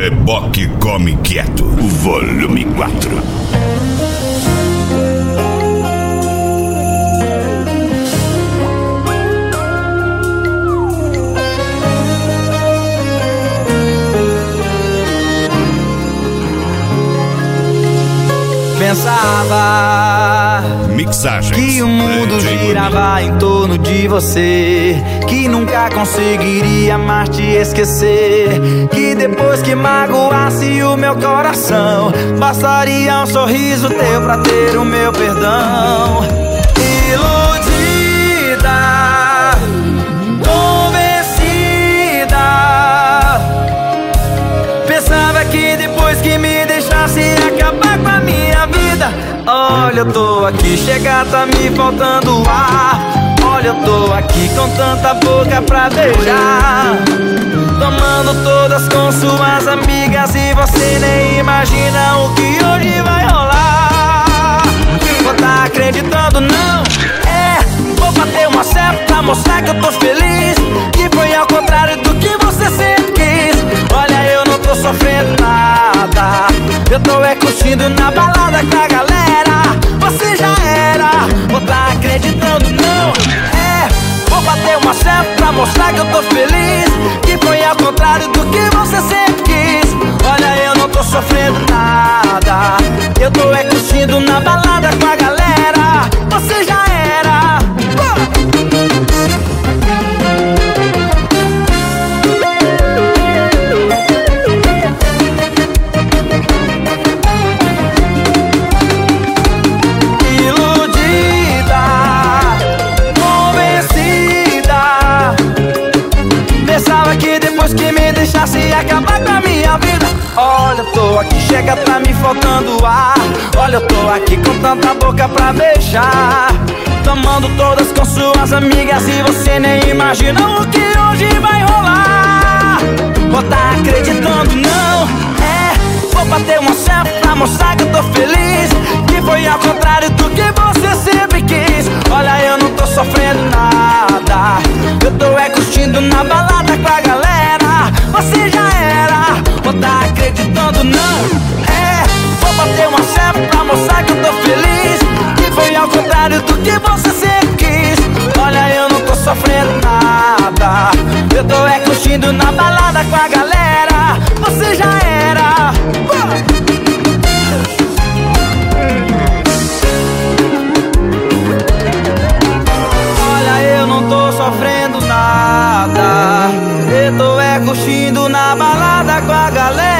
Reboque Come Quieto, volume 4. Pensava Mixagens que o mundo girava em torno de você, que nunca conseguiria mais te esquecer, que depois que magoasse o meu coração, bastaria um sorriso teu pra ter o meu perdão. Iludida, convencida, pensava que depois que me deixasse ia acabar com a minha vida. Olha, eu tô aqui, chega, tá me faltando ar. Olha, eu tô aqui com tanta boca pra beijar, tomando todas com suas amigas, e você nem imagina o que hoje vai rolar. Vou tá acreditando não? Vou bater uma selfie pra mostrar que eu tô feliz, que foi ao contrário do que você sempre quis. Olha, eu não tô sofrendo nada, eu tô curtindo na balada com a galera. Você já era, vou tá acreditando não? Vou bater uma selfie pra mostrar que eu tô feliz, que foi ao contrário do que você sempre quis. Olha, eu não tô sofrendo nada, eu tô curtindo na balada com a galera. Você já era. Que depois que me deixasse ia acabar com a minha vida. Olha, eu tô aqui, chega, tá me faltando ar. Olha, eu tô aqui com tanta boca pra beijar, tomando todas com suas amigas, e você nem imagina o que hoje vai rolar. Vou tá acreditando não? Vou bater uma selfie pra mostrar que eu tô feliz, que foi ao contrário do que você sempre quis. Olha, eu não tô sofrendo nada, eu tô curtindo na balada com a galera. Você já era, vou tá acreditando não? Vou bater uma selfie pra mostrar que eu tô feliz, que foi ao contrário do que você sempre quis. Olha, eu não tô sofrendo nada, eu tô curtindo na balada com a galera. Você já era. Olha, eu não tô sofrendo nada, eu tô curtindo na balada com a galera.